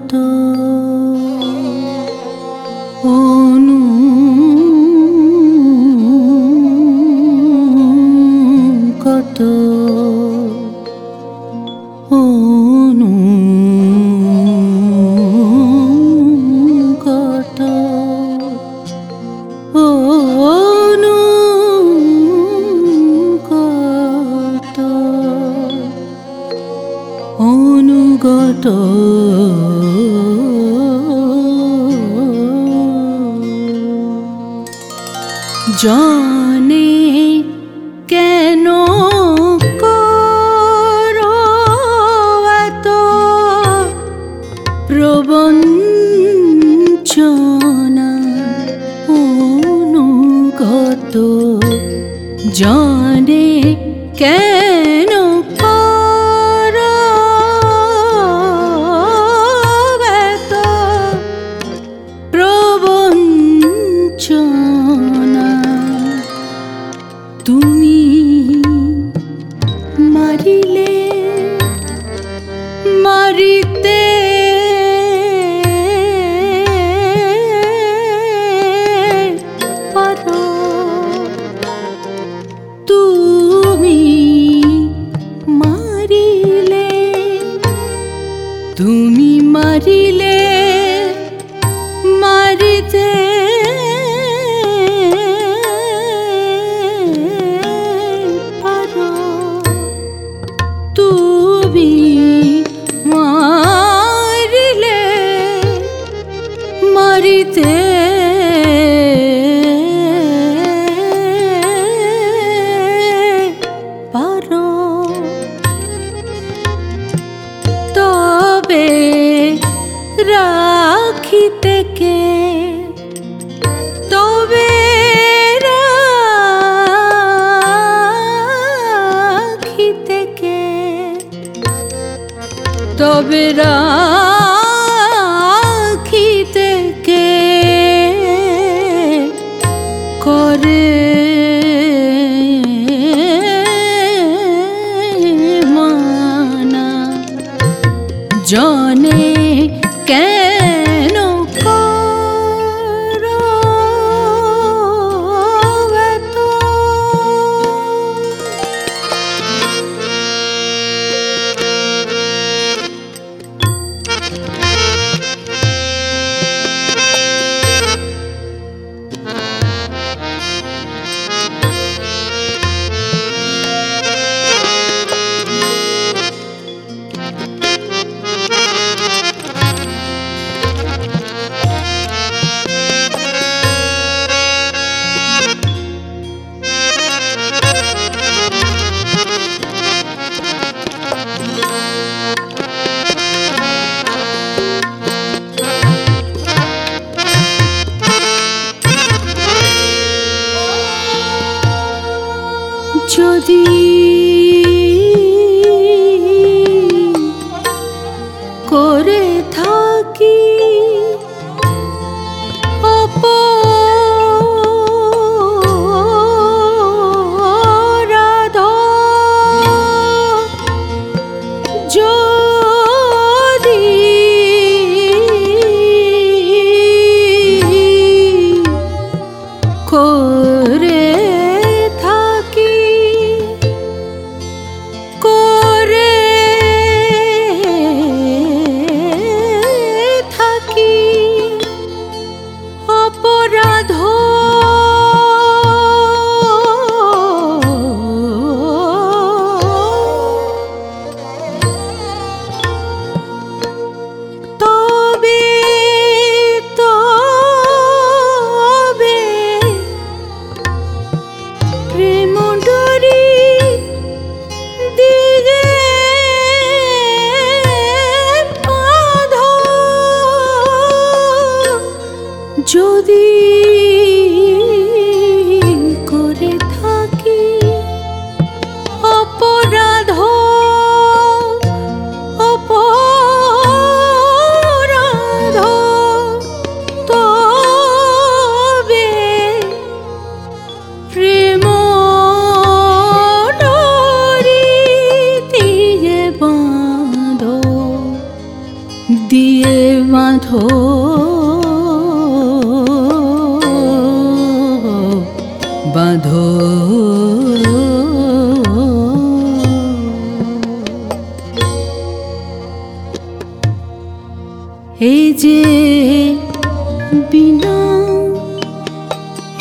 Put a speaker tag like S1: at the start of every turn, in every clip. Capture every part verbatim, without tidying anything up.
S1: কত অনু কত অনু কত অনু কত অনুগত জানে কেন করো এত প্রবঞ্চনা অনুগত জানে কেন করো এত প্রবঞ্চনা তুমি মারিলে মারিতে পারো তুমি মারিলে তুমি মারিলে মারিতে তুমি মারিলে মারিতে পারো তবে রাখিতে কে তবে রাখিতে কে তবে রাখিতে কে করে মানা জানে কেন করো এত যদি করে থাকি অপরাধ যদি করে অপরাধ তবে তবে প্রেম ডরি দিগে যদি করে থাকি অপরাধ অপরাধ তবে প্রেম ডরি দিয়ে বাঁধো দিয়ে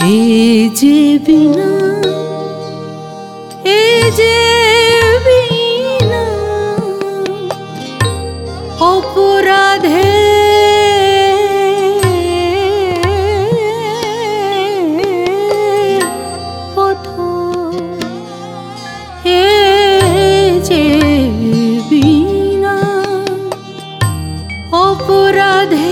S1: এ যে বিনা এ যে বিনা অপরাধে পথ এ যে বিনা অপরাধে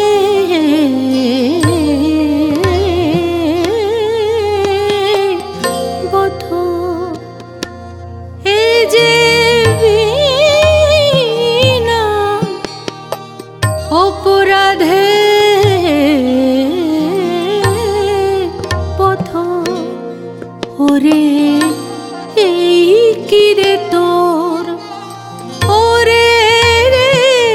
S1: অপরাধে পথ ওরে এই কিরে তোর ওরে রে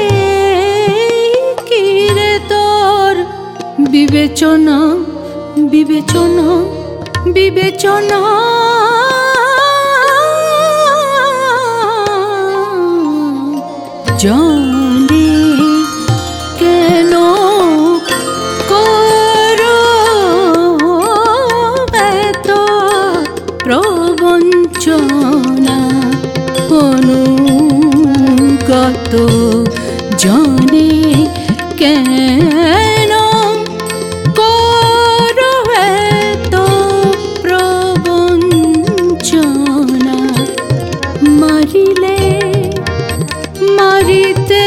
S1: কিরে তোর বিবেচনা বিবেচনা বিবেচনা জানে কেন করো এত প্রবঞ্চনা অনুগত জানে কেন করো এত প্রবঞ্চনা মারিলে মারিতে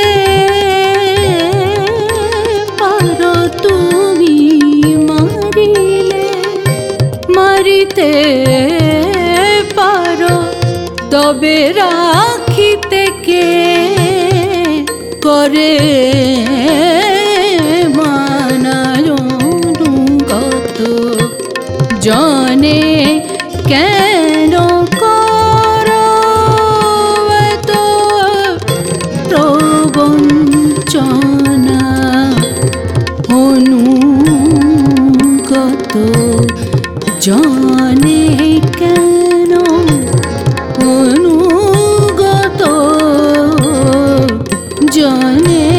S1: পারো তুমি মারিলে মারিতে পারো তবে রাখিতে কে করে মানানুগত জানে কেন করো এত প্রবঞ্চনা অনুগত জানে কেন অনুগত জানে